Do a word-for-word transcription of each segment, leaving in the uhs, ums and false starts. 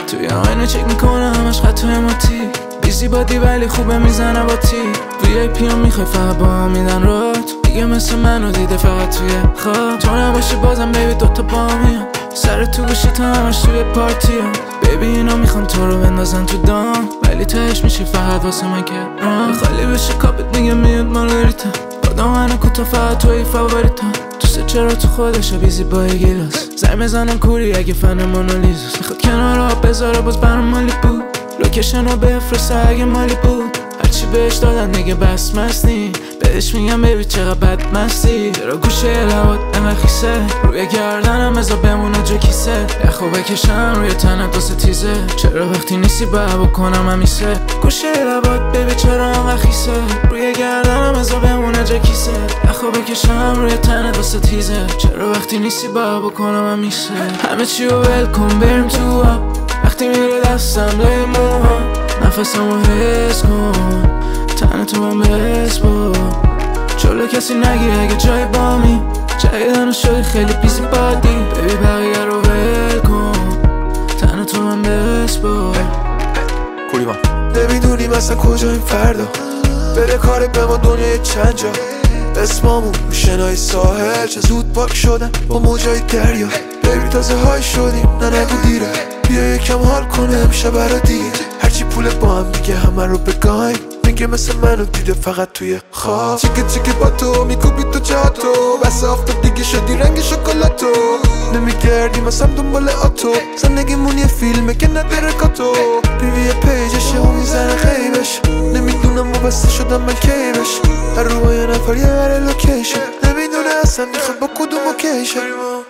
توی آینه چک میکنه همش خطای ماتی بیزی بادی ولی خوبه میزنه با تی وی ای پی هم میخوای فقط با هم میدن رات دیگه مثل منو دیده فقط توی خواب تو نباشی بازم بیبی دوتا با میام سر تو گوشی تا همش توی پارتی هم بیبی اینا میخوان تو رو بندازن تو دام ولی تهش میشی فقط واسه من که خالی بشه کاپت میگه میاد مارگریتا آدم منو کوتا فقط توی فاوریتا دوست چرا تو خودشه بیزی با یه گیلاس زنگ بزنم کوری اگه فن مونالیزاس میخواد کنار آب بذاره باز برام مالی بود لوکیشن رو بفرسته اگه مالی بود هرچی بهش دادن دیگه بس مستی بهش میگم بیبی چقدر بد مستی چرا گوشه لبات انقدر خیسه روی گردنم بذار بمونه جو کیسه یخو بکشم روی تنت واسه تیزه چرا وقتی نیستی باید بکنم همیشه گوشه لبات بیبی چرا انقدر خیسه روی گردنم بذار بمونه جو کیسه یخو بکشم روی تنت واسه تیزه چرا وقتی نیستی باید بکنم همیشه همه چی رو ول کن بریم تو آب وقتی میره دستم لای موها نفسمو حس کن تن تو من بس با جلو کسی نگی اگه جای بامی جایدن شدی خیلی پیسی بادی بیبی بقیه رو ول کن تن تو من بس با کوری من نمیدونیم اصلا کجاییم فردا بره کاره به ما دنیای چند جا اسمامون رو شنای ساحل چه زود پاک شدن با موجای دریا بیبی تازه های شدیم نه نگو دیره بیا یکم حال کنه امشب برا دیگه هرچی پول با هم دیگه همه رو بگایم میگه مثل منو دیده فقط توی خواب چیکه چیکه با تو میکوبی تو جاتو بس آفتاب دیگه شدی رنگ شکلاتو نمیگردیم اصلا دنبال آتو زندگیمون یه فیلمه که نداره کاتو بیبی یه پیجشه و میزنه غیبش نمیدونم و بسته شدم من کیبش هر رو با یه نفر یه بره لوکیشن نمیدونه اصلا میخواد با کدوم اوکیشن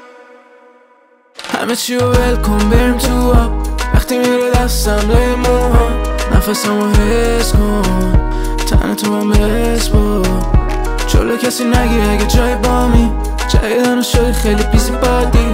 همه چی رو ول کن بریم تو آب وقتی میره دستم لای موها نفسمو حس کن تن تو من بس با جلو کسی نگی اگه جای بامی جایدن شدی خیلی پیسی بادی